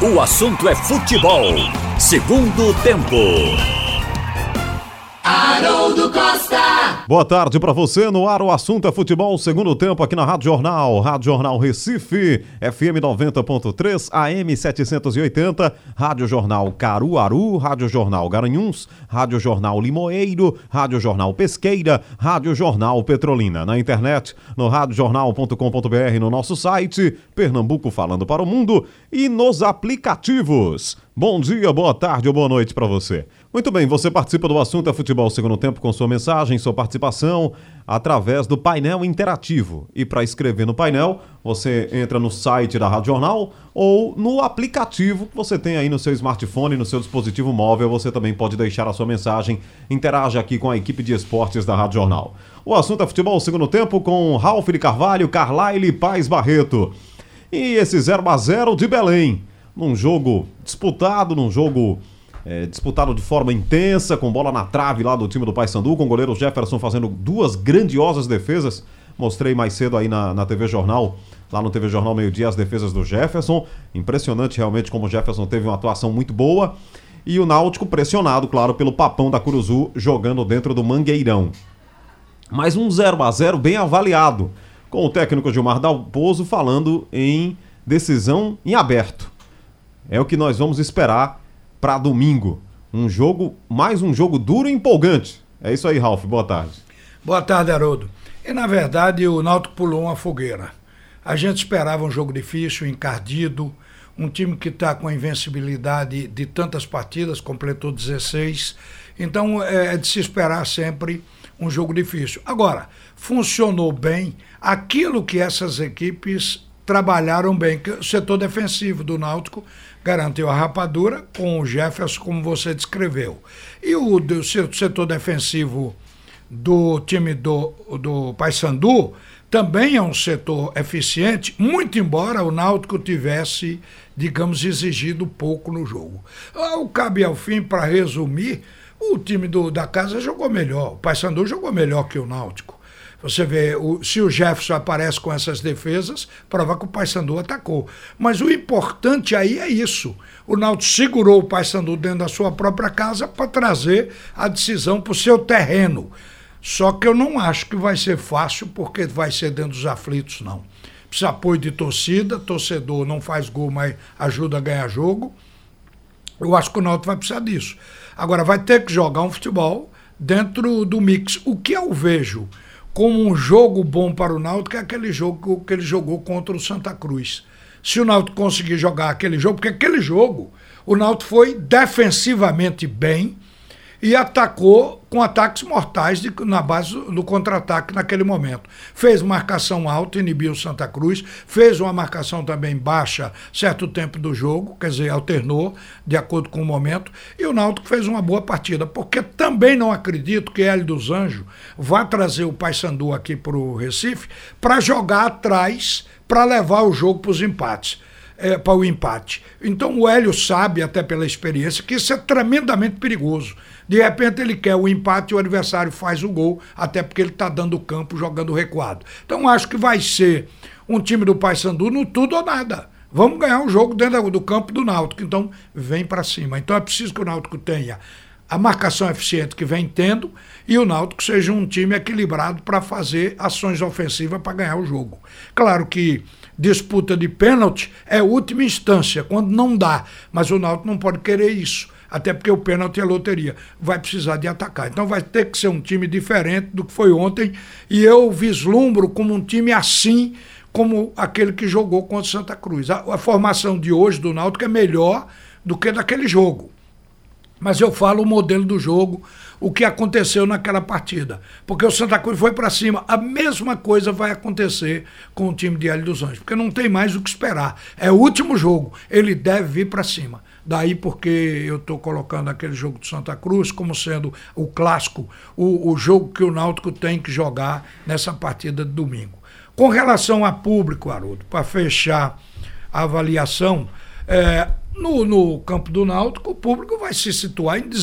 O assunto é futebol. Segundo tempo. Haroldo Costa. Boa tarde para você, no ar o assunto é futebol, segundo tempo aqui na Rádio Jornal Recife, FM 90.3, AM 780, Rádio Jornal Caruaru, Rádio Jornal Garanhuns, Rádio Jornal Limoeiro, Rádio Jornal Pesqueira, Rádio Jornal Petrolina. Na internet, no radiojornal.com.br, no nosso site, Pernambuco falando para o mundo e nos aplicativos. Bom dia, boa tarde ou boa noite para você. Muito bem, você participa do assunto é futebol segundo tempo com sua mensagem, sua participação através do painel interativo. E para escrever no painel, você entra no site da Rádio Jornal ou no aplicativo que você tem aí no seu smartphone, no seu dispositivo móvel. Você também pode deixar a sua mensagem, interaja aqui com a equipe de esportes da Rádio Jornal. O assunto é futebol segundo tempo com Ralf de Carvalho, Carlyle Paz Barreto. E esse 0-0 de Belém, num jogo disputado, disputado de forma intensa, com bola na trave lá do time do Paysandu, com o goleiro Jefferson fazendo duas grandiosas defesas. Mostrei mais cedo aí na TV Jornal, lá no TV Jornal Meio-Dia, as defesas do Jefferson. Impressionante realmente como o Jefferson teve uma atuação muito boa. E o Náutico pressionado, claro, pelo Papão da Curuzu, jogando dentro do Mangueirão. Mas um 0-0 bem avaliado, com o técnico Gilmar Dalpozo falando em decisão em aberto. É o que nós vamos esperar para domingo. Mais um jogo duro e empolgante. É isso aí, Ralf. Boa tarde. Boa tarde, Haroldo. E na verdade o Náutico pulou uma fogueira. A gente esperava um jogo difícil, encardido, um time que está com a invencibilidade de tantas partidas, completou 16. Então é de se esperar sempre um jogo difícil. Agora, funcionou bem aquilo que essas equipes trabalharam bem, que o setor defensivo do Náutico garantiu a rapadura com o Jefferson, como você descreveu. E o setor defensivo do time do Paysandu também é um setor eficiente, muito embora o Náutico tivesse, digamos, exigido pouco no jogo. Ao cabo e ao fim, para resumir, o time da casa jogou melhor, o Paysandu jogou melhor que o Náutico. Você vê, se o Jefferson aparece com essas defesas, prova que o Paysandu atacou. Mas o importante aí é isso. O Náutico segurou o Paysandu dentro da sua própria casa para trazer a decisão para o seu terreno. Só que eu não acho que vai ser fácil, porque vai ser dentro dos aflitos, não. Precisa apoio de torcida, torcedor não faz gol, mas ajuda a ganhar jogo. Eu acho que o Náutico vai precisar disso. Agora, vai ter que jogar um futebol dentro do mix. O que eu vejo como um jogo bom para o Náutico é aquele jogo que ele jogou contra o Santa Cruz. Se o Náutico conseguir jogar aquele jogo, porque aquele jogo o Náutico foi defensivamente bem e atacou com ataques mortais na base do contra-ataque naquele momento. Fez marcação alta, inibiu o Santa Cruz, fez uma marcação também baixa certo tempo do jogo, quer dizer, alternou de acordo com o momento, e o Náutico fez uma boa partida, porque também não acredito que Hélio dos Anjos vá trazer o Paysandu aqui para o Recife para jogar atrás, para levar o jogo para os empates. Para o empate. Então o Hélio sabe, até pela experiência, que isso é tremendamente perigoso. De repente ele quer o empate e o adversário faz o gol, até porque ele está dando campo, jogando recuado. Então acho que vai ser um time do Paysandu no tudo ou nada. Vamos ganhar o jogo dentro do campo do Náutico, então vem para cima. Então é preciso que o Náutico tenha a marcação eficiente que vem tendo e o Náutico seja um time equilibrado para fazer ações ofensivas para ganhar o jogo. Claro que disputa de pênalti é última instância, quando não dá, mas o Náutico não pode querer isso, até porque o pênalti é loteria, vai precisar de atacar. Então vai ter que ser um time diferente do que foi ontem, e eu vislumbro como um time assim, como aquele que jogou contra o Santa Cruz. A formação de hoje do Náutico é melhor do que daquele jogo. Mas eu falo o modelo do jogo, o que aconteceu naquela partida. Porque o Santa Cruz foi para cima. A mesma coisa vai acontecer com o time de Hélio dos Anjos, porque não tem mais o que esperar. É o último jogo, ele deve vir para cima. Daí porque eu estou colocando aquele jogo do Santa Cruz como sendo o clássico, o jogo que o Náutico tem que jogar nessa partida de domingo. Com relação a público, Haroldo, para fechar a avaliação, no campo do Náutico, o público vai se situar em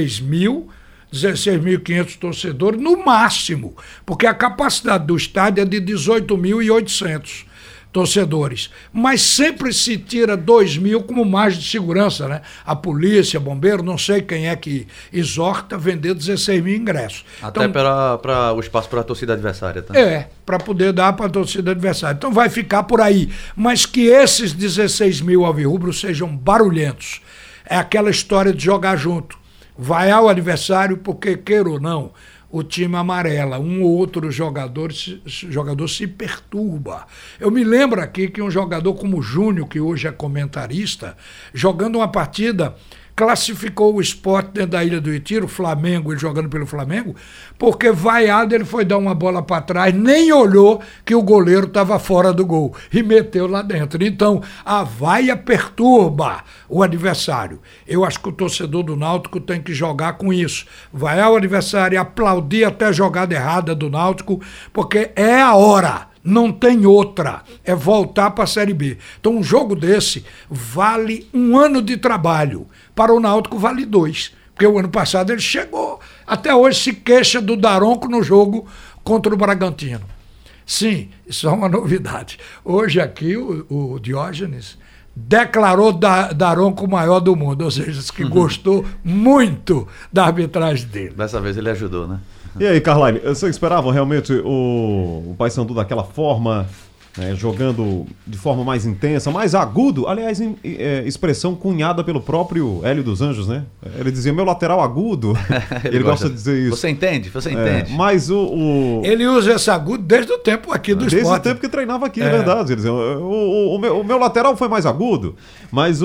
16.500 torcedores no máximo, porque a capacidade do estádio é de 18.800. torcedores. Mas sempre se tira 2.000 como margem de segurança, né? A polícia, bombeiro, não sei quem é que exorta a vender 16 mil ingressos. Até então, para o espaço para a torcida adversária também. Para poder dar para a torcida adversária. Então vai ficar por aí. Mas que esses 16 mil alvirrubros sejam barulhentos. É aquela história de jogar junto. Vai ao adversário porque, queira ou não, o time amarela, um ou outro jogador se perturba. Eu me lembro aqui que um jogador como o Júnior, que hoje é comentarista, jogando uma partida, classificou o Sport dentro da Ilha do Retiro, o Flamengo, ele jogando pelo Flamengo, porque vaiado ele foi dar uma bola para trás, nem olhou que o goleiro estava fora do gol e meteu lá dentro. Então, a vaia perturba o adversário. Eu acho que o torcedor do Náutico tem que jogar com isso. Vaiar o adversário e aplaudir até a jogada errada do Náutico, porque é a hora. Não tem outra, é voltar para a Série B. Então um jogo desse vale 1 ano de trabalho, para o Náutico vale 2, porque o ano passado ele chegou, até hoje se queixa do Daronco no jogo contra o Bragantino. Sim, isso é uma novidade. Hoje aqui o Diógenes declarou Daronco o maior do mundo, ou seja, que gostou muito da arbitragem dele. Dessa vez ele ajudou, né? E aí, Carline, você esperava realmente o Paysandu daquela forma, né, jogando de forma mais intensa, mais agudo? Aliás, expressão cunhada pelo próprio Hélio dos Anjos, né? Ele dizia, meu lateral agudo. Ele gosta de dizer isso. Você entende? Mas ele usa esse agudo desde o tempo aqui do esporte. Desde o tempo que treinava aqui, é verdade. Ele dizia, o meu lateral foi mais agudo, mas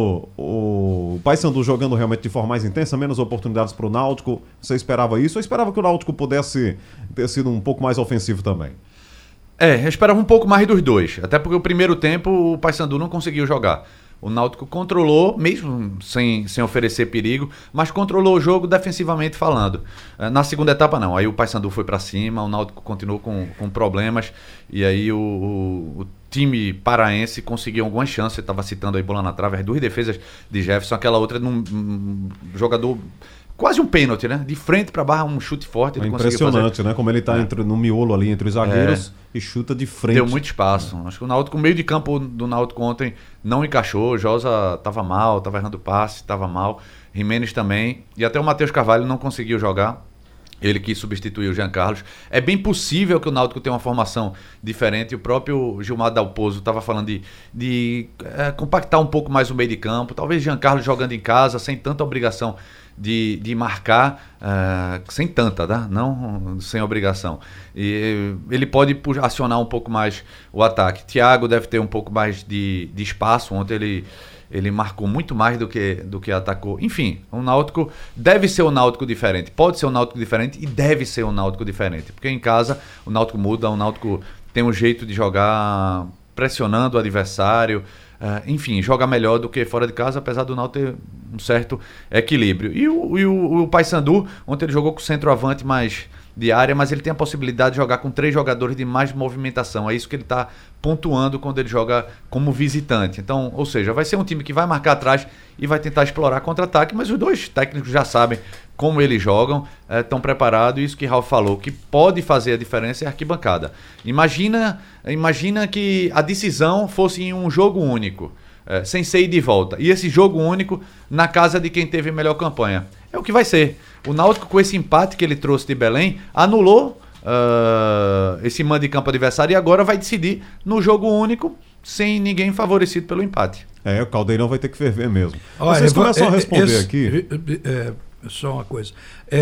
o Paysandu jogando realmente de forma mais intensa, menos oportunidades para o Náutico. Você esperava isso? Ou esperava que o Náutico pudesse ter sido um pouco mais ofensivo também? Eu esperava um pouco mais dos dois, até porque o primeiro tempo o Paysandu não conseguiu jogar. O Náutico controlou, mesmo sem oferecer perigo, mas controlou o jogo defensivamente falando. Na segunda etapa não, aí o Paysandu foi para cima, o Náutico continuou com problemas, e aí o time paraense conseguiu algumas chances. Você estava citando aí bola na trave, as 2 defesas de Jefferson, aquela outra num jogador... Quase um pênalti, né? De frente para barra, um chute forte. É impressionante, né? Como ele está no miolo ali entre os zagueiros e chuta de frente. Deu muito espaço. Acho que o Náutico, o meio de campo do Náutico ontem não encaixou. Josa estava mal, estava errando passe, estava mal. Jimenez também. E até o Matheus Carvalho não conseguiu jogar. Ele que substituiu o Jean Carlos. É bem possível que o Náutico tenha uma formação diferente. O próprio Gilmar Dalpozo estava falando de compactar um pouco mais o meio de campo. Talvez Jean Carlos jogando em casa, sem tanta obrigação de marcar, sem tanta, tá? Não sem obrigação. E ele pode acionar um pouco mais o ataque. Thiago deve ter um pouco mais de espaço. Ontem ele marcou muito mais do que atacou. Enfim, o Náutico deve ser um Náutico diferente. Pode ser um Náutico diferente e deve ser um Náutico diferente. Porque em casa o Náutico muda, o Náutico tem um jeito de jogar pressionando o adversário. Enfim, joga melhor do que fora de casa, apesar do Náutico ter um certo equilíbrio. E o Paysandu, ontem ele jogou com o centroavante mais de área, mas ele tem a possibilidade de jogar com 3 jogadores de mais movimentação. É isso que ele está pontuando quando ele joga como visitante. Então, ou seja, vai ser um time que vai marcar atrás e vai tentar explorar contra-ataque, mas os 2 técnicos já sabem como eles jogam, estão preparados. Isso que Ralf falou, que pode fazer a diferença é a arquibancada. Imagina que a decisão fosse em um jogo único, sem ser ir de volta. E esse jogo único na casa de quem teve a melhor campanha. É o que vai ser. O Náutico, com esse empate que ele trouxe de Belém, anulou esse mando de campo adversário e agora vai decidir no jogo único, sem ninguém favorecido pelo empate. O Caldeirão vai ter que ferver mesmo. Olha, vocês começam a responder aqui. Só uma coisa.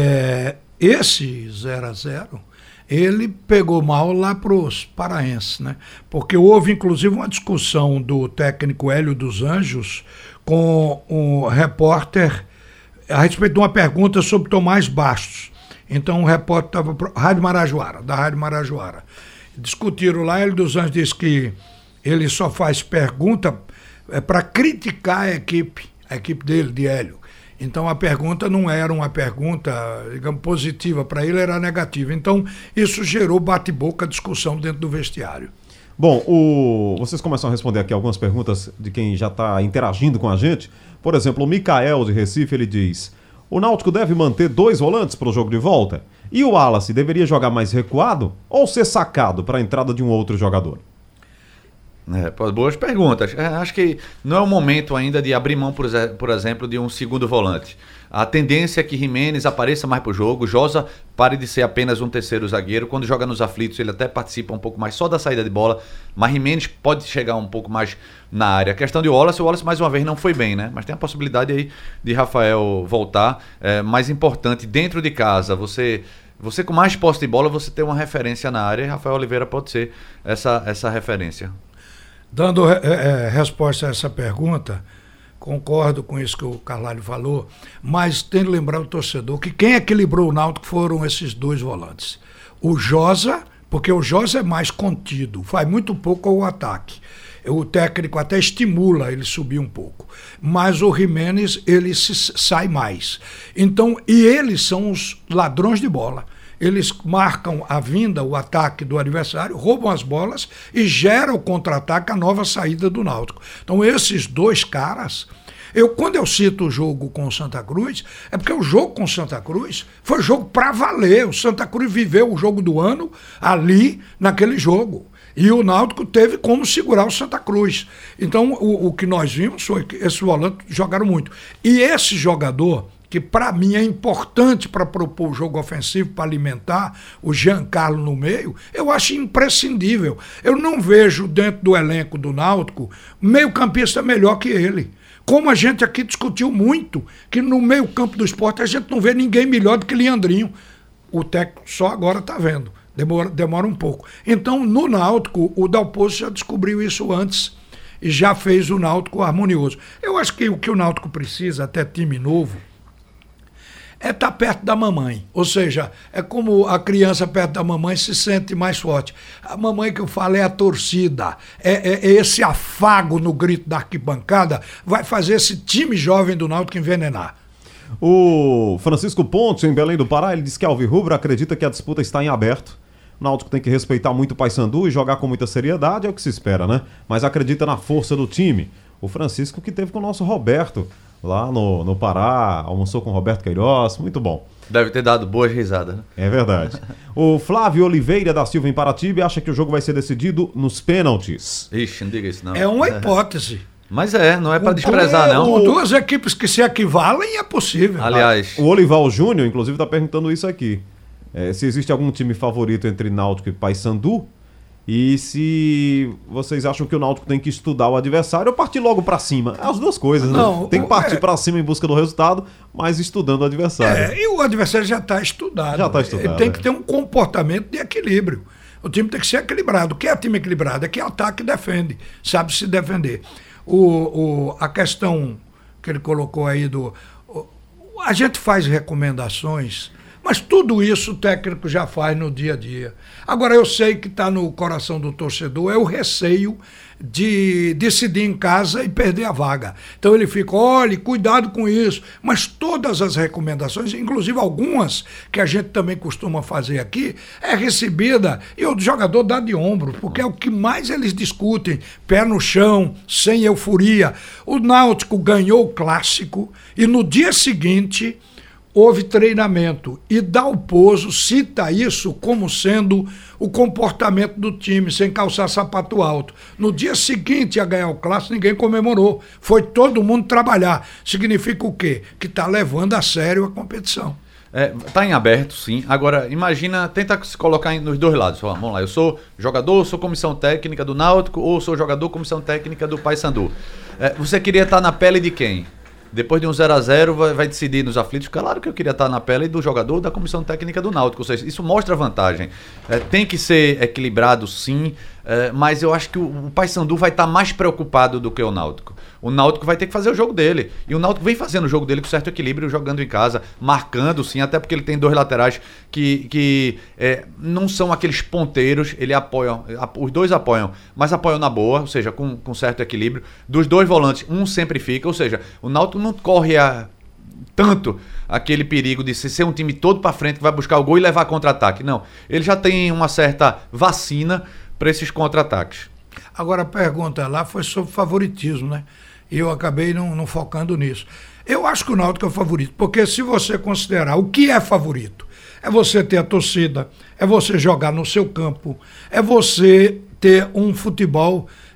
Esse 0-0, ele pegou mal lá para os paraenses, né? Porque houve, inclusive, uma discussão do técnico Hélio dos Anjos com um repórter a respeito de uma pergunta sobre Tomás Bastos. Então o repórter estava da Rádio Marajoara. Discutiram lá, Hélio dos Anjos disse que ele só faz pergunta para criticar a equipe dele, de Hélio. Então a pergunta não era uma pergunta, digamos, positiva, para ele era negativa. Então isso gerou bate-boca, discussão dentro do vestiário. Bom, vocês começam a responder aqui algumas perguntas de quem já está interagindo com a gente. Por exemplo, o Micael de Recife, ele diz: o Náutico deve manter 2 volantes para o jogo de volta? E o Wallace deveria jogar mais recuado ou ser sacado para a entrada de um outro jogador? Boas perguntas. Acho que não é o momento ainda de abrir mão, por exemplo, de um segundo volante. A tendência é que Giménez apareça mais pro jogo, Josa pare de ser apenas um terceiro zagueiro. Quando joga nos aflitos, ele até participa um pouco mais só da saída de bola, mas Giménez pode chegar um pouco mais na área. A questão de o Wallace mais uma vez não foi bem, né? Mas tem a possibilidade aí de Rafael voltar. Mais importante, dentro de casa, você com mais posse de bola, você tem uma referência na área, e Rafael Oliveira pode ser essa referência. Dando resposta a essa pergunta, concordo com isso que o Carlalho falou, mas tem que lembrar o torcedor que quem equilibrou o Náutico foram esses dois volantes. O Josa, porque o Josa é mais contido, faz muito pouco ao ataque. O técnico até estimula ele subir um pouco. Mas o Giménez, ele sai mais. Então, e eles são os ladrões de bola. Eles marcam a vinda, o ataque do adversário, roubam as bolas e geram o contra-ataque, a nova saída do Náutico. Então, esses dois caras... Quando eu cito o jogo com o Santa Cruz, é porque o jogo com o Santa Cruz foi jogo para valer. O Santa Cruz viveu o jogo do ano ali, naquele jogo. E o Náutico teve como segurar o Santa Cruz. Então, o que nós vimos foi que esses volantes jogaram muito. E esse jogador, que para mim é importante para propor o jogo ofensivo, para alimentar o Giancarlo no meio, eu acho imprescindível. Eu não vejo dentro do elenco do Náutico meio-campista melhor que ele. Como a gente aqui discutiu muito, que no meio-campo do esporte a gente não vê ninguém melhor do que Leandrinho. O técnico só agora está vendo. Demora um pouco. Então, no Náutico, o Dalpozo já descobriu isso antes e já fez o Náutico harmonioso. Eu acho que o que o Náutico precisa, até time novo, é estar perto da mamãe. Ou seja, é como a criança perto da mamãe se sente mais forte. A mamãe que eu falo é a torcida. É esse afago no grito da arquibancada vai fazer esse time jovem do Náutico envenenar. O Francisco Pontes, em Belém do Pará, ele diz que a Alvirrubro acredita que a disputa está em aberto. O Náutico tem que respeitar muito o Paysandu e jogar com muita seriedade, é o que se espera, né? Mas acredita na força do time. O Francisco que teve com o nosso Roberto lá no Pará, almoçou com o Roberto Queiroz, muito bom. Deve ter dado boas risadas, né? É verdade. O Flávio Oliveira da Silva em Paratiba acha que o jogo vai ser decidido nos pênaltis. Ixi, não diga isso não. É uma hipótese. Mas não é para desprezar, não. Com duas equipes que se equivalem é possível. Aliás, o Olival Júnior, inclusive, está perguntando isso aqui. Se existe algum time favorito entre Náutico e Paysandu e se vocês acham que o Náutico tem que estudar o adversário ou partir logo para cima. As duas coisas, não, né? Tem que partir para cima em busca do resultado, mas estudando o adversário. E o adversário já está estudado. Já está estudado. Ele tem que ter um comportamento de equilíbrio. O time tem que ser equilibrado. O que é time equilibrado? É que ataca e defende. Sabe se defender. A questão que ele colocou aí a gente faz recomendações, mas tudo isso o técnico já faz no dia a dia. Agora, eu sei que está no coração do torcedor, é o receio de decidir em casa e perder a vaga. Então ele fica, olhe, cuidado com isso. Mas todas as recomendações, inclusive algumas que a gente também costuma fazer aqui, é recebida e o jogador dá de ombro, porque é o que mais eles discutem, pé no chão, sem euforia. O Náutico ganhou o clássico e no dia seguinte houve treinamento e Dalpozo cita isso como sendo o comportamento do time, sem calçar sapato alto. No dia seguinte a ganhar o clássico, ninguém comemorou. Foi todo mundo trabalhar. Significa o quê? Que está levando a sério a competição. Tá em aberto, sim. Agora, imagina, tenta se colocar nos dois lados. Vamos lá, eu sou jogador, sou comissão técnica do Náutico ou sou jogador, comissão técnica do Paysandu. Você queria estar na pele de quem? Depois de um 0-0 vai decidir nos aflitos. Claro que eu queria estar na pele do jogador da comissão técnica do Náutico. Ou seja, isso mostra vantagem. Tem que ser equilibrado, sim, mas eu acho que o Paysandu vai estar mais preocupado do que o Náutico. O Náutico vai ter que fazer o jogo dele. E o Náutico vem fazendo o jogo dele com certo equilíbrio, jogando em casa, marcando, sim, até porque ele tem dois laterais que não são aqueles ponteiros, ele apoia, os dois apoiam, mas apoiam na boa, ou seja, com certo equilíbrio. Dos dois volantes, um sempre fica, ou seja, o Náutico não corre tanto aquele perigo de ser um time todo para frente que vai buscar o gol e levar contra-ataque. Não, ele já tem uma certa vacina para esses contra-ataques. Agora a pergunta lá foi sobre favoritismo, né? E eu acabei não focando nisso. Eu acho que o Náutico é o favorito, porque se você considerar o que é favorito, é você ter a torcida, é você jogar no seu campo, é você ter um futebol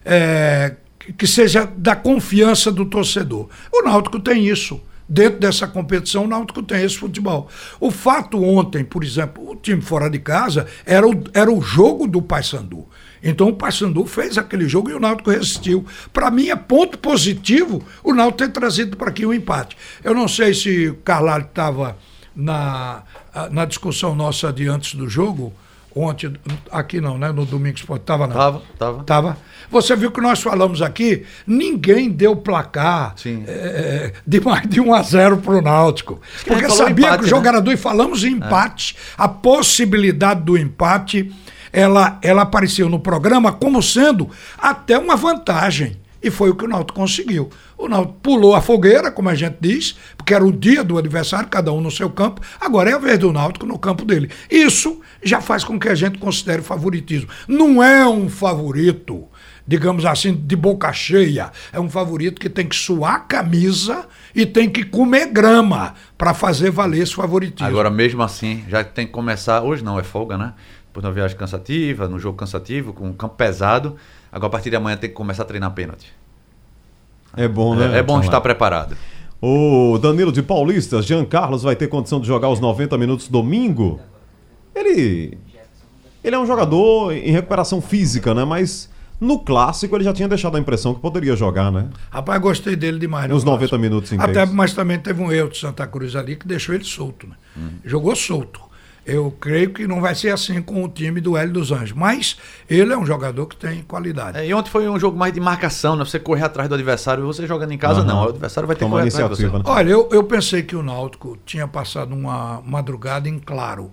que seja da confiança do torcedor. O Náutico tem isso. Dentro dessa competição, o Náutico tem esse futebol. O fato ontem, por exemplo, o time fora de casa era o jogo do Paysandu. Então o Paysandu fez aquele jogo e o Náutico resistiu. Para mim é ponto positivo o Náutico ter trazido para aqui um empate. Eu não sei se o Carlalho estava na discussão nossa de antes do jogo, ontem, aqui não, né? No Domingo Esporte, estava não? Tava. Você viu que nós falamos aqui, ninguém deu placar de mais de 1-0 para o Náutico. Porque sabia empate, que o jogo era doido, e falamos em empate. A possibilidade do empate, ela apareceu no programa como sendo até uma vantagem. E foi o que o Náutico conseguiu. O Náutico pulou a fogueira, como a gente diz, porque era o dia do adversário, cada um no seu campo. Agora é a vez do Náutico no campo dele. Isso já faz com que a gente considere favoritismo. Não é um favorito, digamos assim, de boca cheia. É um favorito que tem que suar a camisa e tem que comer grama para fazer valer esse favoritismo. Agora, mesmo assim, já tem que começar... Hoje não, é folga, né? Depois de uma viagem cansativa, num jogo cansativo, com um campo pesado... Agora, a partir de amanhã, tem que começar a treinar pênalti. É bom, né? É bom estar preparado. O Danilo de Paulista, Jean Carlos vai ter condição de jogar os 90 minutos domingo? Ele é um jogador em recuperação física, né? Mas no clássico ele já tinha deixado a impressão que poderia jogar, né? Rapaz, gostei dele demais. Nos 90 minutos inteiros. Mas também teve um erro de Santa Cruz ali que deixou ele solto, né? Jogou solto. Eu creio que não vai ser assim com o time do Hélio dos Anjos, mas ele é um jogador que tem qualidade. E ontem foi um jogo mais de marcação, né? Você correr atrás do adversário e você jogando em casa, não. O adversário vai ter que correr atrás de você. Né? Olha, eu pensei que o Náutico tinha passado uma madrugada em claro,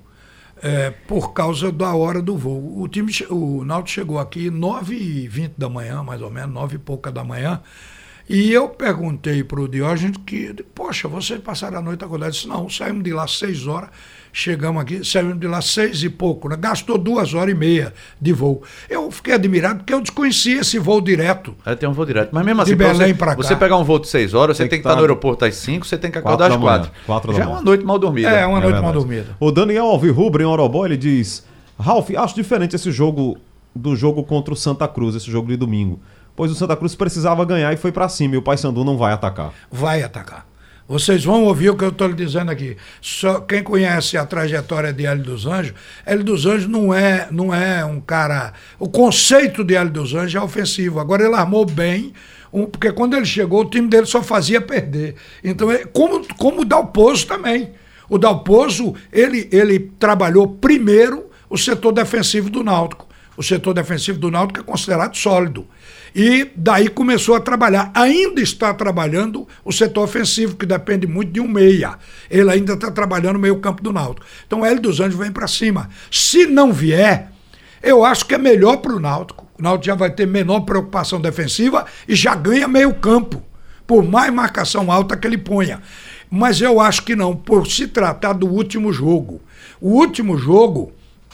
por causa da hora do voo. O Náutico chegou aqui 9h20 da manhã, mais ou menos, 9 e pouca da manhã, e eu perguntei para o Diógenes que, poxa, vocês passaram a noite acordado? Ele disse, não, saímos de lá 6 horas, chegamos aqui, saímos de lá 6 e pouco, né? Gastou 2h30 de voo. Eu fiquei admirado porque eu desconhecia esse voo direto. Tem um voo direto, mas mesmo assim, de Belém para cá. Você pegar um voo de 6 horas, você tem que estar no aeroporto às 5, você tem que acordar às 4. Já é uma noite mal dormida. Uma noite mal dormida. O Daniel Alvirrubra, em Orobó, ele diz, Ralf, acho diferente esse jogo do jogo contra o Santa Cruz, esse jogo de domingo. Pois o Santa Cruz precisava ganhar e foi pra cima, e o Paysandu não vai atacar. Vai atacar. Vocês vão ouvir o que eu estou lhe dizendo aqui. Só quem conhece a trajetória de Hélio dos Anjos não é um cara... O conceito de Hélio dos Anjos é ofensivo. Agora ele armou bem, porque quando ele chegou, o time dele só fazia perder. Então, como o Dalpozo também. O Dalpozo, ele trabalhou primeiro o setor defensivo do Náutico. O setor defensivo do Náutico é considerado sólido. E daí começou a trabalhar. Ainda está trabalhando o setor ofensivo, que depende muito de um meia. Ele ainda está trabalhando o meio-campo do Náutico. Então o Hélio dos Anjos vem para cima. Se não vier, eu acho que é melhor para o Náutico. O Náutico já vai ter menor preocupação defensiva e já ganha meio-campo, por mais marcação alta que ele ponha. Mas eu acho que não, por se tratar do último jogo. O último jogo,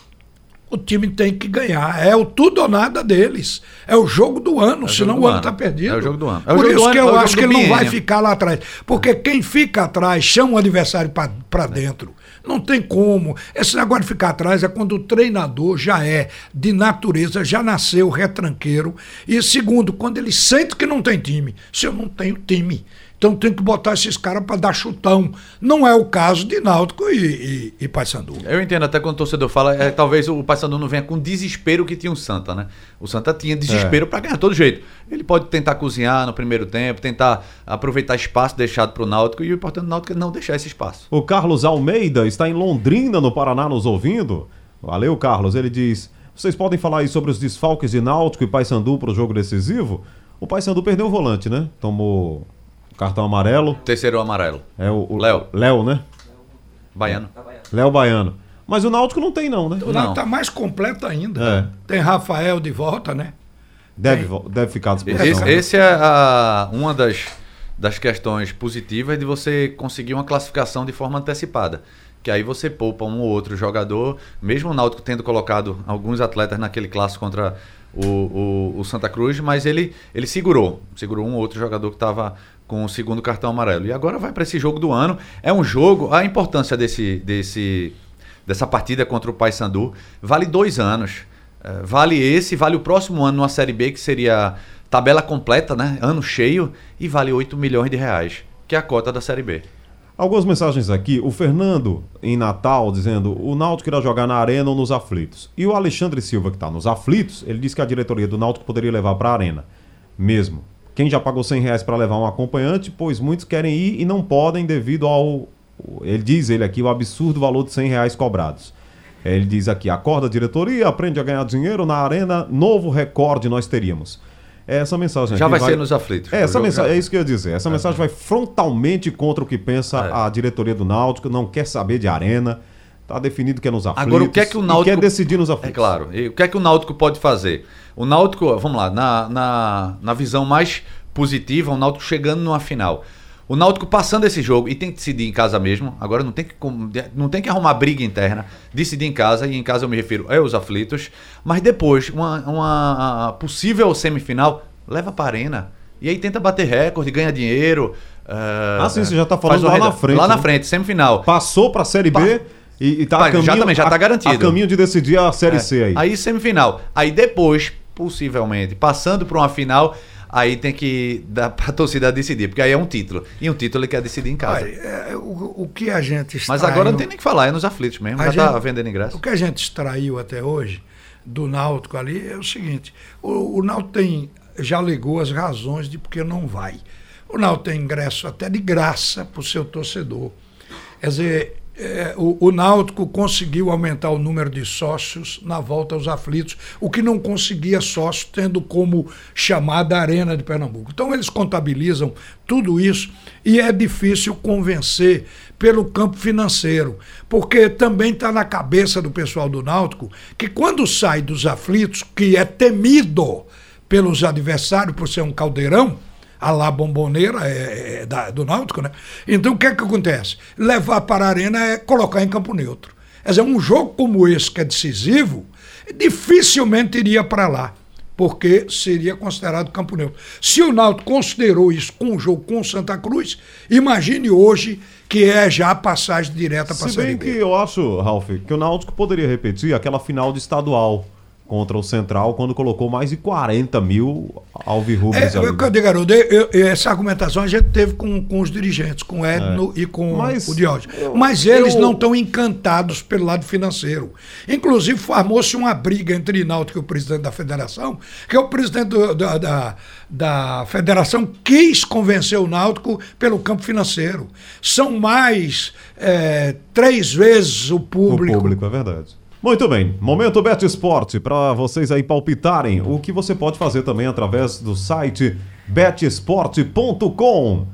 o time tem que ganhar. É o tudo ou nada deles. É o jogo do ano, senão o ano está perdido. É o jogo do ano. Por isso que eu acho que ele não vai ficar lá atrás. Porque quem fica atrás chama o adversário para dentro. Não tem como. Esse negócio de ficar atrás é quando o treinador já é de natureza, já nasceu retranqueiro. E segundo, quando ele sente que não tem time. Se eu não tenho time, então tem que botar esses caras para dar chutão. Não é o caso de Náutico e Paysandu. Eu entendo até quando o torcedor fala, talvez o Paysandu não venha com desespero que tinha o Santa, né? O Santa tinha desespero para ganhar de todo jeito. Ele pode tentar cozinhar no primeiro tempo, tentar aproveitar espaço deixado para o Náutico, e o importante do Náutico é não deixar esse espaço. O Carlos Almeida está em Londrina, no Paraná, nos ouvindo. Valeu, Carlos. Ele diz, vocês podem falar aí sobre os desfalques de Náutico e Paysandu para o jogo decisivo? O Paysandu perdeu o volante, né? Tomou cartão amarelo. Terceiro amarelo. É o Léo, né? Baiano. Léo Baiano. Mas o Náutico não tem não, né? O Náutico tá mais completo ainda. Tem Rafael de volta, né? Deve ficar à disposição. Esse é uma das questões positivas de você conseguir uma classificação de forma antecipada. Que aí você poupa um ou outro jogador, mesmo o Náutico tendo colocado alguns atletas naquele clássico contra o Santa Cruz, mas ele segurou um ou outro jogador que estava com o segundo cartão amarelo. E agora vai para esse jogo do ano. É um jogo, a importância dessa partida contra o Paysandu vale 2 anos. Vale o próximo ano numa Série B, que seria tabela completa, né? Ano cheio, e vale R$8 milhões, que é a cota da Série B. Algumas mensagens aqui. O Fernando, em Natal, dizendo: o Náutico irá jogar na Arena ou nos Aflitos. E o Alexandre Silva, que está nos Aflitos, ele disse que a diretoria do Náutico poderia levar para a Arena. Mesmo. Quem já pagou R$100 para levar um acompanhante, pois muitos querem ir e não podem devido ao... Ele diz aqui o absurdo valor de R$100 cobrados. Ele diz aqui: acorda a diretoria, aprende a ganhar dinheiro na Arena, novo recorde nós teríamos. Essa mensagem já vai ser nos Aflitos. Essa mensagem, é isso que eu ia dizer. Essa mensagem vai frontalmente contra o que pensa a diretoria do Náutico, não quer saber de Arena, está definido que é nos Aflitos. Agora, o que é que o Náutico quer decidir nos Aflitos? É claro. E o que é que o Náutico pode fazer? O Náutico, vamos lá, na visão mais positiva, o Náutico chegando numa final. O Náutico passando esse jogo, e tem que decidir em casa mesmo, agora não tem que arrumar briga interna, decidir em casa, e em casa eu me refiro aos Aflitos, mas depois, uma possível semifinal, leva para a Arena, e aí tenta bater recorde, ganha dinheiro. Sim, você já está falando lá na frente. Lá na frente, semifinal. Passou para a Série B e está a caminho... Já está garantido. A caminho de decidir a Série C aí. Aí semifinal. Aí depois, possivelmente, passando para uma final... Aí tem que dar para a torcida decidir, porque aí é um título. E um título ele quer decidir em casa. O que a gente extraiu... Mas agora não tem nem que falar, é nos Aflitos mesmo, já está vendendo ingresso. O que a gente extraiu até hoje do Náutico ali é o seguinte: o Náutico já alegou as razões de porque não vai. O Náutico tem ingresso até de graça para o seu torcedor. Quer dizer, o Náutico conseguiu aumentar o número de sócios na volta aos Aflitos, o que não conseguia sócio tendo como chamada Arena de Pernambuco. Então eles contabilizam tudo isso e é difícil convencer pelo campo financeiro, porque também está na cabeça do pessoal do Náutico que quando sai dos Aflitos, que é temido pelos adversários por ser um caldeirão, a lá Bomboneira do Náutico, né? Então o que é que acontece? Levar para a Arena é colocar em campo neutro. Quer dizer, um jogo como esse, que é decisivo, dificilmente iria para lá, porque seria considerado campo neutro. Se o Náutico considerou isso com o jogo com o Santa Cruz, imagine hoje que é já a passagem direta para a Série B. Se bem que eu acho, Ralf, que o Náutico poderia repetir aquela final de estadual contra o Central, quando colocou mais de 40 mil alvirrubros ali. Eu digo, Haroldo, essa argumentação a gente teve com os dirigentes, com o Edno e com o Diógenes. Mas eles não estão encantados pelo lado financeiro. Inclusive, formou-se uma briga entre Náutico e o presidente da federação, que é o presidente da federação quis convencer o Náutico pelo campo financeiro. São mais 3 vezes o público. O público, é verdade. Muito bem, momento Bet Esporte, para vocês aí palpitarem, o que você pode fazer também através do site betesporte.com.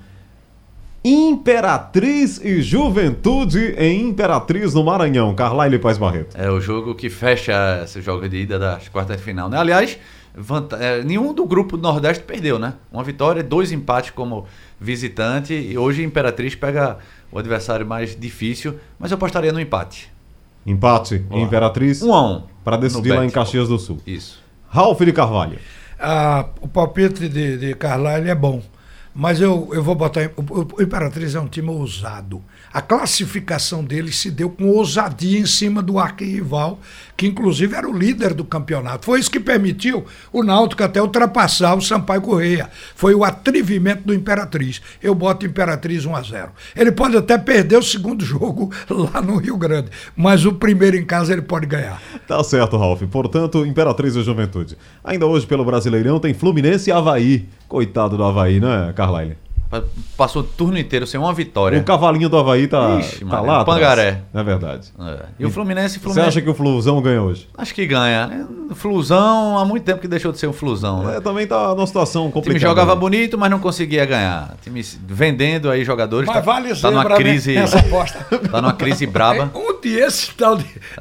Imperatriz e Juventude em Imperatriz, no Maranhão. Carlyle Paz Barreto. É o jogo que fecha esse jogo de ida das quartas de final, né? Aliás, nenhum do grupo do Nordeste perdeu, né? Uma vitória, 2 empates como visitante, e hoje Imperatriz pega o adversário mais difícil, mas eu apostaria no empate. Empate em Imperatriz 1-1 para decidir lá em Caxias do Sul. Isso. Ralf de Carvalho. O palpite de Carlyle é bom, mas eu vou botar... O Imperatriz é um time ousado. A classificação dele se deu com ousadia em cima do arquirrival, que inclusive era o líder do campeonato. Foi isso que permitiu o Náutico até ultrapassar o Sampaio Corrêa. Foi o atrevimento do Imperatriz. Eu boto Imperatriz 1-0. Ele pode até perder o segundo jogo lá no Rio Grande, mas o primeiro em casa ele pode ganhar. Tá certo, Ralf. Portanto, Imperatriz e Juventude. Ainda hoje pelo Brasileirão tem Fluminense e Avaí. Coitado do Avaí, né, Carlyle? Passou o turno inteiro sem uma vitória. O cavalinho do Avaí tá lá Pangaré. É verdade. E o Fluminense... Você acha que o Flusão ganha hoje? Acho que ganha. O Flusão, há muito tempo que deixou de ser um Flusão, né? Também tá numa situação complicada. O time jogava bonito, mas não conseguia ganhar. O time vendendo aí jogadores. Mas vale tá numa crise. Essa aposta. Tá numa crise braba. Esse tal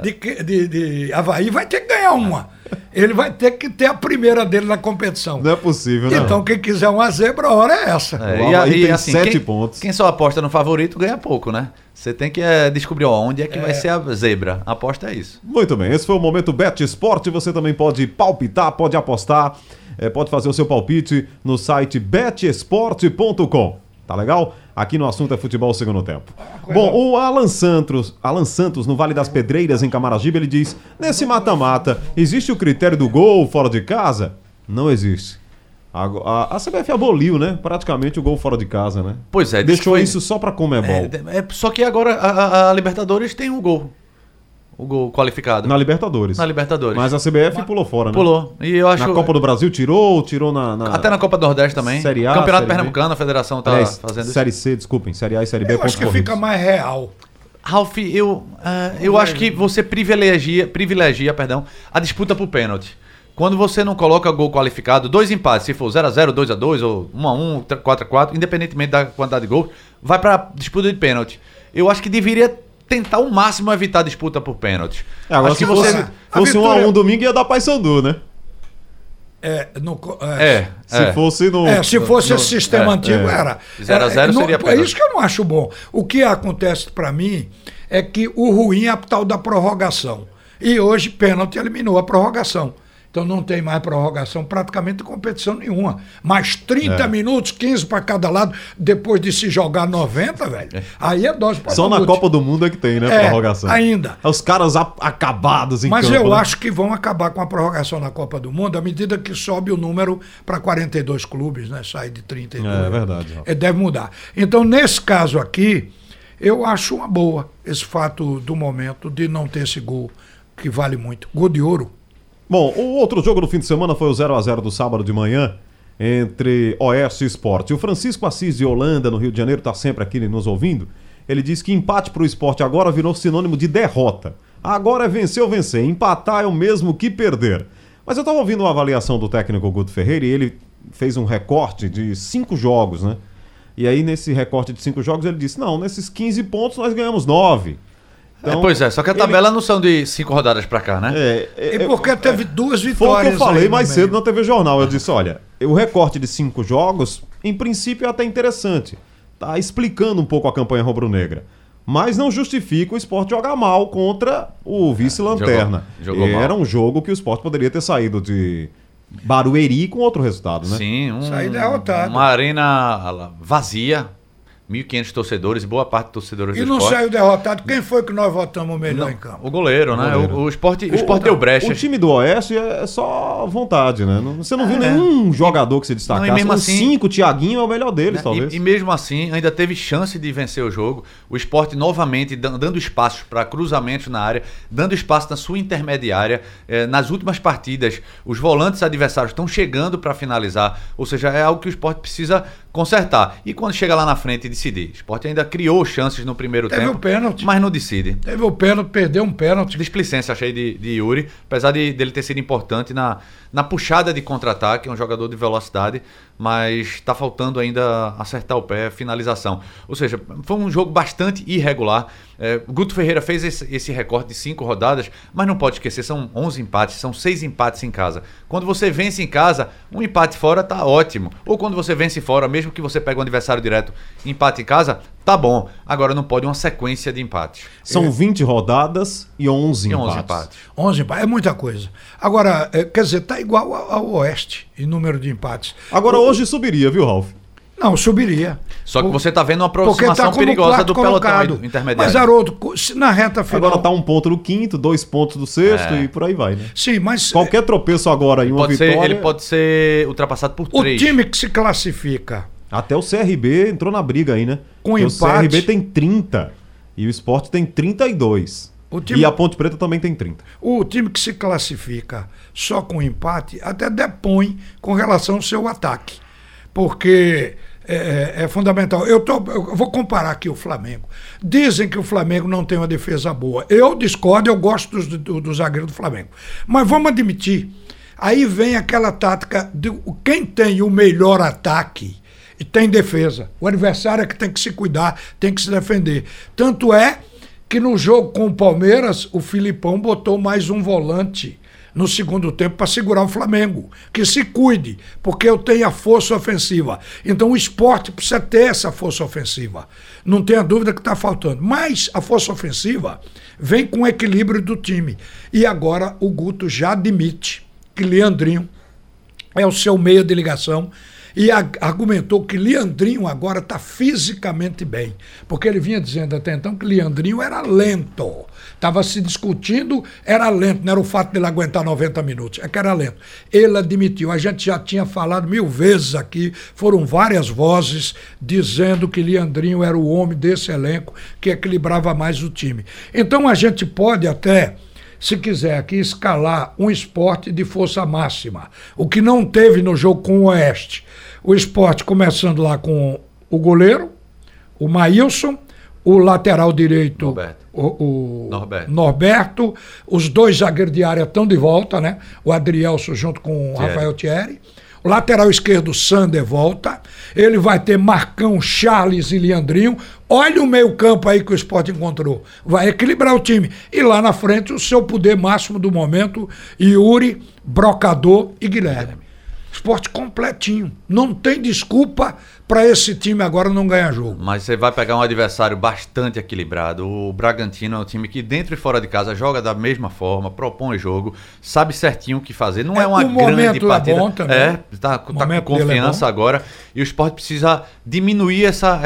de Avaí vai ter que ganhar uma. Ele vai ter que ter a primeira dele na competição. Não é possível, né? Então, quem quiser uma zebra, a hora é essa. O Avaí tem assim, 7 pontos. Quem só aposta no favorito ganha pouco, né? Você tem que descobrir onde é que vai ser a zebra. A aposta é isso. Muito bem, esse foi o Momento Bet Esporte. Você também pode palpitar, pode apostar, pode fazer o seu palpite no site betesporte.com. Tá legal? Aqui no Assunto é Futebol Segundo Tempo. Bom, o Alan Santos, no Vale das Pedreiras, em Camaragibe, ele diz: nesse mata-mata, existe o critério do gol fora de casa? Não existe. A CBF aboliu, né? Praticamente o gol fora de casa, né? Pois é. Deixou isso só pra Conmebol. Só que agora a Libertadores tem um gol. O gol qualificado. Na Libertadores. Mas a CBF pulou fora, né? Pulou. E eu acho... Na Copa do Brasil tirou Até na Copa do Nordeste também. Série A, Campeonato Série Pernambucano, a federação tá fazendo isso. Série C, desculpem. Série A e Série B. Eu acho que fica mais real. Ralf, eu acho que você privilegia, a disputa por pênalti. Quando você não coloca gol qualificado, 2 empates, se for 0x0, 2x2 ou 1x1, 4x4, independentemente da quantidade de gols, vai pra disputa de pênalti. Eu acho que deveria tentar ao máximo evitar a disputa por pênalti. Agora, se fosse 1x1 domingo, ia dar Paysandu, né? Se fosse no... se fosse esse sistema antigo, era. 0x0 seria pênalti. É isso que eu não acho bom. O que acontece para mim é que o ruim é a tal da prorrogação. E hoje, pênalti eliminou a prorrogação. Então não tem mais prorrogação, praticamente competição nenhuma. Mais 30 minutos, 15 para cada lado, depois de se jogar 90, velho. Aí é dose para Só na Copa do Mundo é que tem, né, prorrogação. Ainda. Os caras acabados em Mas campo, eu né? acho que vão acabar com a prorrogação na Copa do Mundo à medida que sobe o número para 42 clubes, né? Sai de 32. É verdade. Deve mudar. Então, nesse caso aqui, eu acho uma boa esse fato do momento de não ter esse gol, que vale muito. Gol de ouro. Bom, o outro jogo do fim de semana foi o 0x0 do sábado de manhã entre Oeste e Sport. E o Francisco Assis de Holanda, no Rio de Janeiro, está sempre aqui nos ouvindo. Ele diz que empate para o Sport agora virou sinônimo de derrota. Agora é vencer ou vencer. Empatar é o mesmo que perder. Mas eu estava ouvindo uma avaliação do técnico Guto Ferreira e ele fez um recorte de 5 jogos, né? E aí, nesse recorte de 5 jogos, ele disse, não, nesses 15 pontos nós ganhamos 9. Então, pois é, só que a tabela não são de 5 rodadas pra cá, né? E porque teve 2 vitórias. Foi o que eu falei mais cedo cedo na TV Jornal. Eu disse, olha, o recorte de 5 jogos, em princípio é até interessante. Tá explicando um pouco a campanha rubro-negra. Mas não justifica o Sport jogar mal contra o vice-lanterna. Jogou mal. Era um jogo que o Sport poderia ter saído de Barueri com outro resultado, né? Sim, sair derrotado. Uma arena vazia. 1.500 torcedores, boa parte de torcedores do Sport. E não saiu derrotado. Quem foi que nós votamos melhor em campo? O goleiro, né? O Sport deu brecha. O time do Oeste é só vontade, né? Você não viu nenhum jogador que se destacasse. Não, e mesmo assim, 5, o Thiaguinho é o melhor deles, talvez. E mesmo assim, ainda teve chance de vencer o jogo. O Sport novamente dando espaço para cruzamentos na área, dando espaço na sua intermediária. Nas últimas partidas, os volantes adversários estão chegando para finalizar. Ou seja, é algo que o Sport precisa consertar. E quando chega lá na frente e decidir. O Sport ainda criou chances no primeiro tempo. Teve o pênalti. Mas não decide. Teve o pênalti, perdeu um pênalti. Displicência, achei, de Yuri. Apesar dele ter sido importante na puxada de contra-ataque. É um jogador de velocidade. Mas está faltando ainda acertar o pé, finalização. Ou seja, foi um jogo bastante irregular. O Guto Ferreira fez esse recorte de 5 rodadas, mas não pode esquecer, são 11 empates, são 6 empates em casa. Quando você vence em casa, um empate fora tá ótimo. Ou quando você vence fora, mesmo que você pegue um adversário direto, empate em casa, tá bom. Agora não pode uma sequência de empates. São 20 rodadas e 11 empates. 11 empates, é muita coisa. Agora, quer dizer, tá igual ao Oeste em número de empates. Agora hoje subiria, viu, Ralf? Não, subiria. Só que você está vendo uma aproximação perigosa do pelotão intermediário. Mas, Haroldo, na reta final... Agora está 1 ponto do quinto, 2 pontos do sexto e por aí vai, né? Sim, mas... Qualquer tropeço agora em uma vitória... Ele pode ser ultrapassado por 3. O time que se classifica... Até o CRB entrou na briga aí, né? Com empate... O CRB tem 30 e o Sport tem 32. E a Ponte Preta também tem 30. O time que se classifica só com empate até depõe com relação ao seu ataque. Porque... É fundamental. Eu vou comparar aqui o Flamengo. Dizem que o Flamengo não tem uma defesa boa. Eu discordo, eu gosto do zagueiro do Flamengo. Mas vamos admitir, aí vem aquela tática de quem tem o melhor ataque e tem defesa. O adversário é que tem que se cuidar, tem que se defender. Tanto é que no jogo com o Palmeiras, o Filipão botou mais um volante no segundo tempo para segurar o Flamengo. Que se cuide, porque eu tenho a força ofensiva. Então o Sport precisa ter essa força ofensiva. Não tenha dúvida que está faltando. Mas a força ofensiva vem com o equilíbrio do time. E agora o Guto já admite que Leandrinho é o seu meia de ligação e argumentou que Leandrinho agora está fisicamente bem. Porque ele vinha dizendo até então que Leandrinho era lento. Estava se discutindo, era lento, não era o fato dele aguentar 90 minutos, é que era lento. Ele admitiu, a gente já tinha falado 1000 vezes aqui, foram várias vozes dizendo que Leandrinho era o homem desse elenco que equilibrava mais o time. Então a gente pode até, se quiser aqui, escalar um Sport de força máxima, o que não teve no jogo com o Oeste. O Sport começando lá com o goleiro, o Maílson, o lateral direito, o Norberto, os 2 zagueiros de área estão de volta, né? O Adrielson junto com o Rafael Thierry. O lateral esquerdo, Sander, volta. Ele vai ter Marcão, Charles e Leandrinho. Olha o meio-campo aí que o Sport encontrou. Vai equilibrar o time. E lá na frente, o seu poder máximo do momento, Yuri, Brocador e Guilherme. Sport completinho. Não tem desculpa para esse time agora não ganhar jogo. Mas você vai pegar um adversário bastante equilibrado. O Bragantino é um time que dentro e fora de casa joga da mesma forma, propõe jogo, sabe certinho o que fazer. Não é uma grande partida. É bom também. Tá com confiança agora. E o Sport precisa diminuir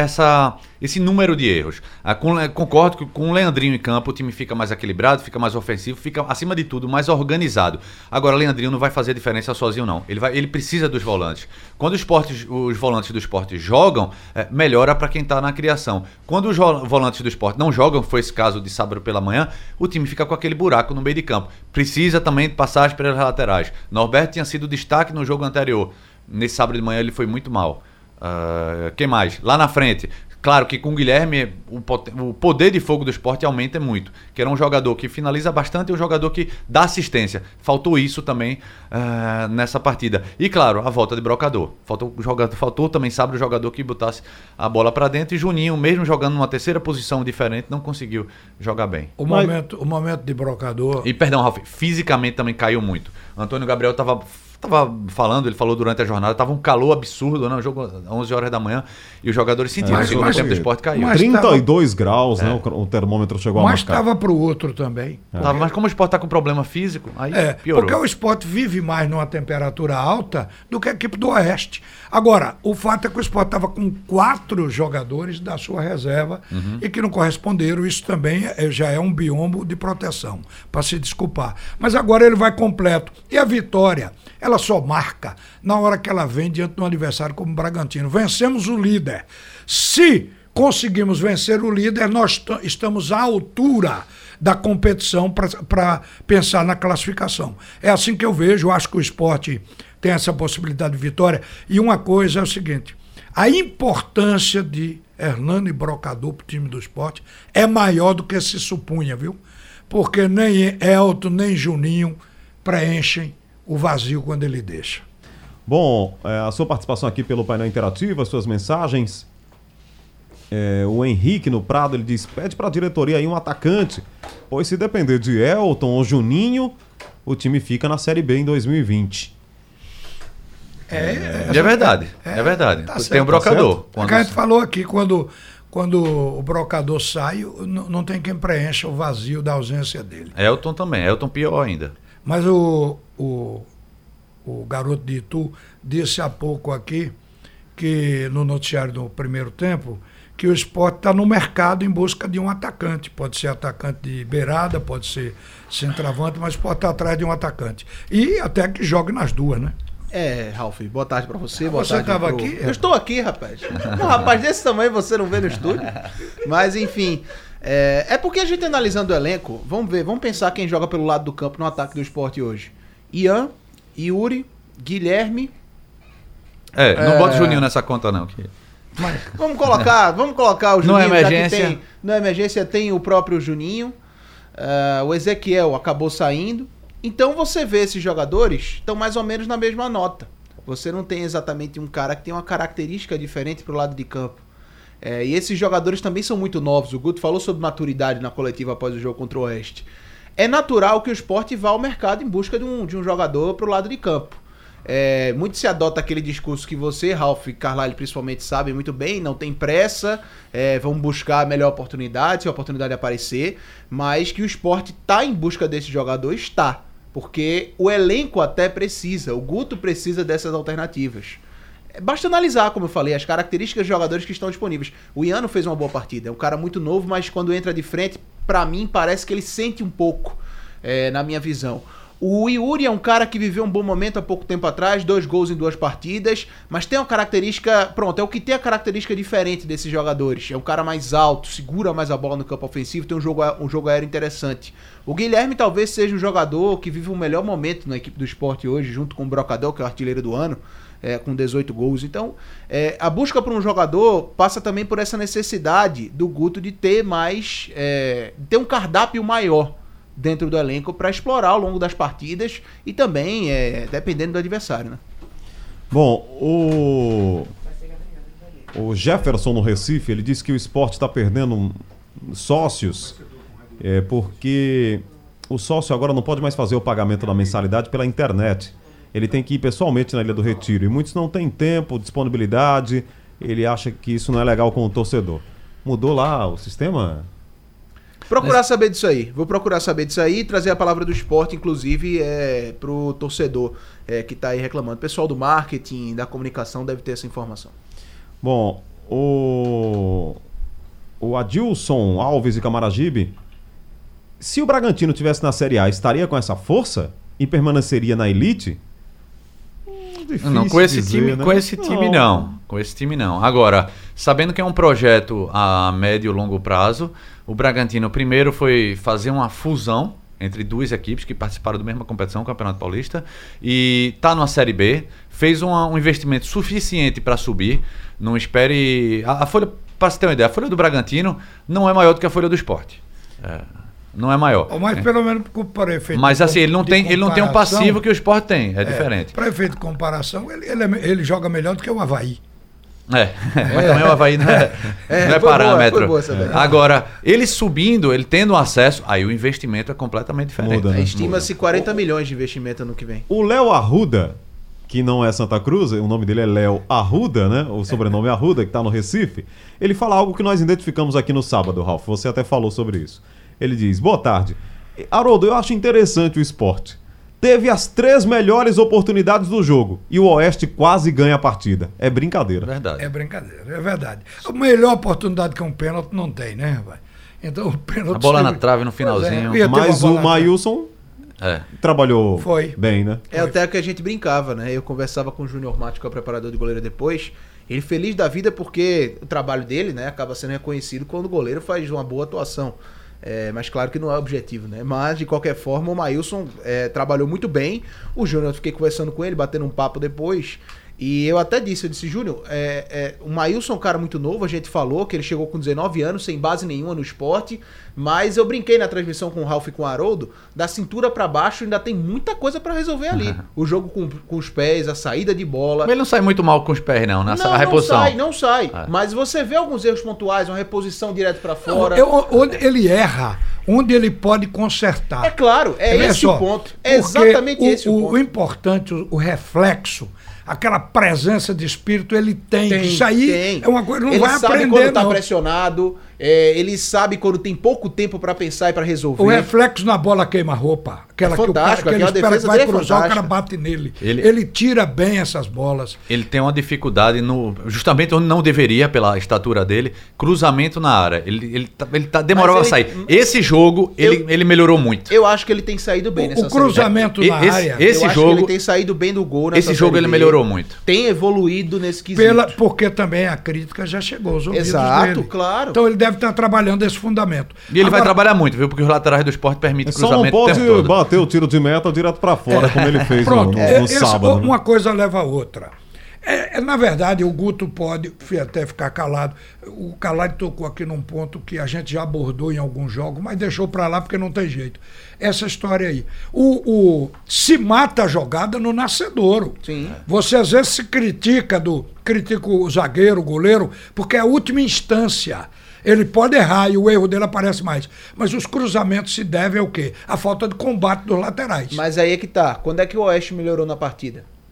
esse número de erros. Concordo que com o Leandrinho em campo o time fica mais equilibrado, fica mais ofensivo, fica acima de tudo mais organizado. Agora o Leandrinho não vai fazer diferença sozinho não. Ele precisa dos volantes. Quando os volantes do Sport jogam, melhora para quem está na criação. Quando os volantes do Sport não jogam, foi esse caso de sábado pela manhã, o time fica com aquele buraco no meio de campo. Precisa também de passagem pelas laterais. Norberto tinha sido destaque no jogo anterior. Nesse sábado de manhã ele foi muito mal. Quem mais? Lá na frente. Claro que com o Guilherme o poder de fogo do Sport aumenta muito. Que era um jogador que finaliza bastante e um jogador que dá assistência. Faltou isso também nessa partida. E claro, a volta de Brocador. Faltou também sábado o jogador que botasse a bola para dentro. E Juninho, mesmo jogando numa terceira posição diferente, não conseguiu jogar bem. O momento de Brocador... E perdão, Ralf, fisicamente também caiu muito. Antônio Gabriel estava falando, ele falou durante a jornada, estava um calor absurdo, né? O jogo às 11 horas da manhã e os jogadores sentiram. O segundo tempo do Sport caiu. 32 graus, né? O termômetro chegou a marcar. Mas estava para o outro também. Mas como o Sport está com problema físico, aí piorou. Porque o Sport vive mais numa temperatura alta do que a equipe do Oeste. Agora, o fato é que o Sport estava com 4 jogadores da sua reserva e que não corresponderam. Isso também já é um biombo de proteção, para se desculpar. Mas agora ele vai completo. E a vitória, ela só marca na hora que ela vem diante de um adversário como o Bragantino. Vencemos o líder. Se conseguimos vencer o líder, nós estamos à altura da competição para pensar na classificação. É assim que eu vejo. Eu acho que o Sport tem essa possibilidade de vitória. E uma coisa é o seguinte: a importância de Hernani Brocador para o time do Sport é maior do que se supunha, viu? Porque nem Elton, nem Juninho preenchem o vazio quando ele deixa. Bom, a sua participação aqui pelo painel interativo, as suas mensagens. O Henrique no Prado, ele diz: pede para a diretoria aí um atacante, pois se depender de Elton ou Juninho, o time fica na Série B em 2020. É verdade, é verdade. Tá certo, tem o Brocador. A gente falou aqui, quando o Brocador sai, não tem quem preencha o vazio da ausência dele. Elton também, Elton pior ainda. Mas o garoto de Itu disse há pouco aqui, que no noticiário do primeiro tempo, que o Sport está no mercado em busca de um atacante. Pode ser atacante de beirada, pode ser centroavante, mas pode estar atrás de um atacante. E até que jogue nas duas, né? Ralf, boa tarde pra você. Boa tarde. Você estava aqui? Eu estou aqui, rapaz. Um rapaz desse tamanho você não vê no estúdio. Mas, enfim, é porque a gente analisando o elenco, vamos pensar quem joga pelo lado do campo no ataque do Sport hoje. Ian, Yuri, Guilherme... não bota o Juninho nessa conta não. Mas vamos colocar o Juninho. Não é emergência. Na emergência tem o próprio Juninho. O Ezequiel acabou saindo. Então você vê esses jogadores estão mais ou menos na mesma nota. Você não tem exatamente um cara que tem uma característica diferente pro lado de campo. E esses jogadores também são muito novos. O Guto falou sobre maturidade na coletiva após o jogo contra o Oeste. É natural que o Sport vá ao mercado em busca de um jogador pro lado de campo. Muito se adota aquele discurso que você, Ralf e Carlyle principalmente, sabem muito bem: não tem pressa, vamos buscar a melhor oportunidade, se a oportunidade aparecer, mas que o Sport está em busca desse jogador, porque o elenco até precisa, o Guto precisa dessas alternativas. Basta analisar, como eu falei, as características dos jogadores que estão disponíveis. O Iano fez uma boa partida. É um cara muito novo, mas quando entra de frente, pra mim, parece que ele sente um pouco, na minha visão. O Yuri é um cara que viveu um bom momento há pouco tempo atrás, 2 gols em 2 partidas, mas tem uma característica, é o que tem a característica diferente desses jogadores. É um cara mais alto, segura mais a bola no campo ofensivo, tem um jogo aéreo interessante. O Guilherme talvez seja um jogador que vive o melhor momento na equipe do Sport hoje, junto com o Brocador, que é o artilheiro do ano, com 18 gols. Então, a busca por um jogador passa também por essa necessidade do Guto de ter mais, ter um cardápio maior dentro do elenco para explorar ao longo das partidas e também dependendo do adversário, né? Bom, o Jefferson no Recife, ele disse que o Sport está perdendo sócios porque o sócio agora não pode mais fazer o pagamento da mensalidade pela internet. Ele tem que ir pessoalmente na Ilha do Retiro e muitos não têm tempo, disponibilidade. Ele acha que isso não é legal com o torcedor. Mudou lá o sistema? Procurar saber disso aí. Vou procurar saber disso aí e trazer a palavra do Sport, inclusive, pro torcedor que tá aí reclamando. O pessoal do marketing, da comunicação deve ter essa informação. Bom, o Adilson Alves e Camaragibe, se o Bragantino tivesse na Série A, estaria com essa força e permaneceria na elite? Não, com esse time, né? Com esse time não. Agora, sabendo que é um projeto a médio e longo prazo, o Bragantino primeiro foi fazer uma fusão entre 2 equipes que participaram da mesma competição, o Campeonato Paulista, e está numa Série B, fez um investimento suficiente para subir. Não espere... A folha, para você ter uma ideia, a folha do Bragantino não é maior do que a folha do Sport. Não é maior. Mas pelo menos para efeito. Mas assim, ele não tem um passivo que o Sport tem, diferente. Para efeito de comparação, ele joga melhor do que o Avaí. Mas também o Avaí não é parâmetro. Agora, ele subindo, ele tendo acesso, aí o investimento é completamente diferente. Muda, né? Estima-se 40 milhões de investimento ano que vem. O Léo Arruda, que não é Santa Cruz, o nome dele é Léo Arruda, né? O sobrenome é Arruda, que está no Recife. Ele fala algo que nós identificamos aqui no sábado, Ralf. Você até falou sobre isso. Ele diz: boa tarde. Haroldo, eu acho interessante o Sport. Teve as 3 melhores oportunidades do jogo e o Oeste quase ganha a partida. É brincadeira. Verdade. É brincadeira, é verdade. A melhor oportunidade que um pênalti não tem, né, rapaz? Então o pênalti... A bola na trave no finalzinho. Mas o Maílson trabalhou bem, né? Até que a gente brincava, né? Eu conversava com o Júnior Matos, que é o preparador de goleiro depois. Ele feliz da vida porque o trabalho dele, né, acaba sendo reconhecido quando o goleiro faz uma boa atuação. Mas claro que não é objetivo, né? Mas, de qualquer forma, o Maílson trabalhou muito bem. O Júnior, eu fiquei conversando com ele, batendo um papo depois. E eu até disse, Júnior, o Maílson é um cara muito novo, a gente falou que ele chegou com 19 anos, sem base nenhuma no esporte, mas eu brinquei na transmissão com o Ralf e com o Haroldo, da cintura pra baixo ainda tem muita coisa pra resolver ali. O jogo com os pés, a saída de bola... Mas ele não sai muito mal com os pés, não, nessa reposição. Não sai. Mas você vê alguns erros pontuais, uma reposição direto pra fora... Onde ele erra, onde ele pode consertar. É claro, esse o ponto. É exatamente esse o ponto. O importante, o reflexo, aquela presença de espírito, ele tem. Isso aí é uma coisa, não vai aprender, não. Ele sabe quando tá pressionado, ele sabe quando tem pouco tempo para pensar e para resolver. O reflexo na bola queima-roupa. Aquela que o cara que ele espera que vai cruzar, o cara bate nele. Ele tira bem essas bolas. Ele tem uma dificuldade justamente onde não deveria, pela estatura dele, cruzamento na área. Ele demorava a sair. Esse jogo, ele melhorou muito. Eu acho que ele tem saído bem nessa cruzamento na área. Esse jogo, ele tem saído bem do gol nessa Esse jogo ele melhorou muito. Tem evoluído nesse quesito. Porque também a crítica já chegou aos ouvidos dele. Exato, claro. Então ele deve estar trabalhando esse fundamento. E ele vai trabalhar muito, viu? Porque os laterais do Sport permitem cruzamento o tempo todo. Só não pode bater o tiro de meta direto pra fora, como ele fez no sábado. Uma coisa leva a outra. Na verdade, o Guto pode até ficar calado. O Calari tocou aqui num ponto que a gente já abordou em alguns jogos, mas deixou para lá porque não tem jeito. Essa história aí. Se mata a jogada no nascedouro. Sim. Você às vezes se critica o zagueiro, o goleiro, porque é a última instância. Ele pode errar e o erro dele aparece mais. Mas os cruzamentos se devem ao quê? A falta de combate dos laterais. Mas aí é que tá. Quando é que o Oeste melhorou na partida?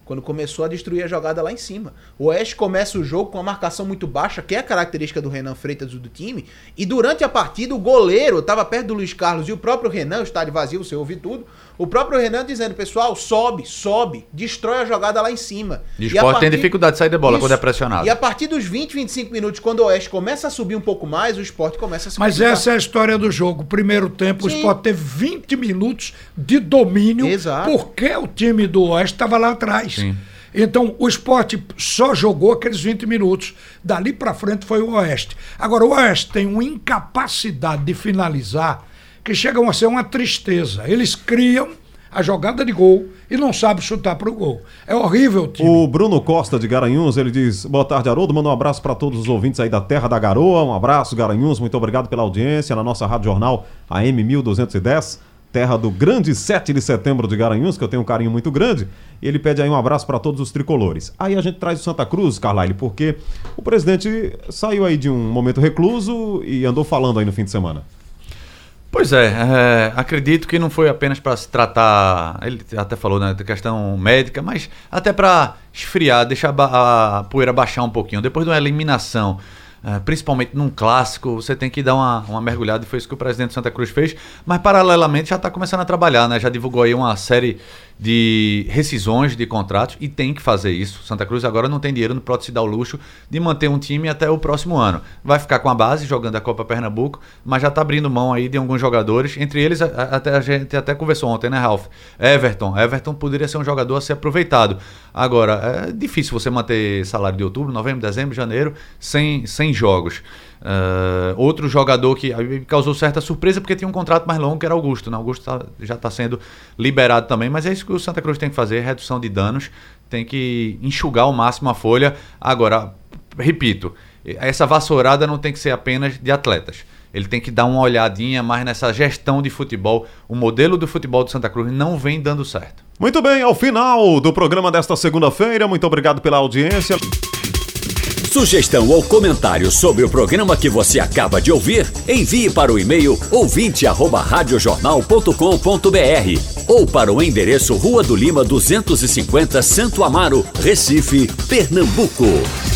Quando começou a destruir a jogada lá em cima. O Oeste começa o jogo com uma marcação muito baixa, que é a característica do Renan Freitas e do time. E durante a partida, o goleiro estava perto do Luiz Carlos e o próprio Renan, o estádio vazio, você ouve tudo. O próprio Renan dizendo, pessoal, sobe, destrói a jogada lá em cima. E o Sport tem dificuldade de sair da bola quando é pressionado. E a partir dos 20, 25 minutos, quando o Oeste começa a subir um pouco mais, o Sport começa a se Mas essa é a história do jogo. Primeiro tempo, Sim. o Sport teve 20 minutos de domínio, Exato. porque o time do Oeste estava lá atrás. Sim. Então, o Sport só jogou aqueles 20 minutos. Dali para frente foi o Oeste. Agora, o Oeste tem uma incapacidade de finalizar que chega a ser uma tristeza. Eles criam a jogada de gol e não sabem chutar pro gol. É horrível o time. O Bruno Costa de Garanhuns, ele diz: boa tarde, Haroldo, manda um abraço para todos os ouvintes aí da Terra da Garoa. Um abraço, Garanhuns, muito obrigado pela audiência na nossa Rádio Jornal AM 1210, terra do grande 7 de setembro de Garanhuns, que eu tenho um carinho muito grande. Ele pede aí um abraço para todos os tricolores. Aí a gente traz o Santa Cruz, Carlyle, porque o presidente saiu aí de um momento recluso e andou falando aí no fim de semana. Pois é, acredito que não foi apenas para se tratar, ele até falou, né, da questão médica, mas até para esfriar, deixar a poeira baixar um pouquinho. Depois de uma eliminação, principalmente num clássico, você tem que dar uma mergulhada, e foi isso que o presidente do Santa Cruz fez, mas paralelamente já está começando a trabalhar, né? Já divulgou aí uma série de rescisões de contratos e tem que fazer isso. Santa Cruz agora não tem dinheiro, não pode se dar o luxo de manter um time até o próximo ano. Vai ficar com a base jogando a Copa Pernambuco, mas já está abrindo mão aí de alguns jogadores, entre eles a gente até conversou ontem, né, Ralf? Everton poderia ser um jogador a ser aproveitado. Agora, é difícil você manter salário de outubro, novembro, dezembro, janeiro sem jogos. Outro jogador que causou certa surpresa porque tinha um contrato mais longo, que era Augusto, né? Augusto já está sendo liberado também, mas é isso que o Santa Cruz tem que fazer, redução de danos, tem que enxugar ao máximo a folha. Agora, repito, essa vassourada não tem que ser apenas de atletas, ele tem que dar uma olhadinha mais nessa gestão de futebol. O modelo do futebol do Santa Cruz não vem dando certo. Muito bem, ao final do programa desta segunda-feira, muito obrigado pela audiência. Sugestão ou comentário sobre o programa que você acaba de ouvir, envie para o e-mail ouvinte@radiojornal.com.br ou para o endereço Rua do Lima 250, Santo Amaro, Recife, Pernambuco.